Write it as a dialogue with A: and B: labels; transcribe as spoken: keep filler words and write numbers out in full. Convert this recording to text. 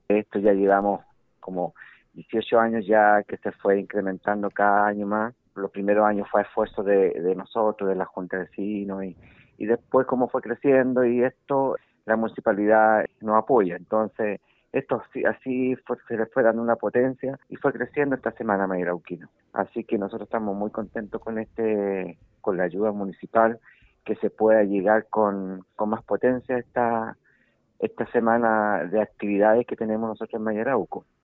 A: Esto ya llevamos como dieciocho años ya que se fue incrementando cada año más. Los primeros años fue esfuerzo de, de nosotros, de la Junta de Vecinos, y, y después como fue creciendo y esto, la municipalidad nos apoya. Entonces, esto así, así fue, se le fue dando una potencia y fue creciendo esta semana Mayrauquino. Así que nosotros estamos muy contentos con este, con la ayuda municipal, que se pueda llegar con, con más potencia esta esta semana de actividades que tenemos nosotros en Mayarauco.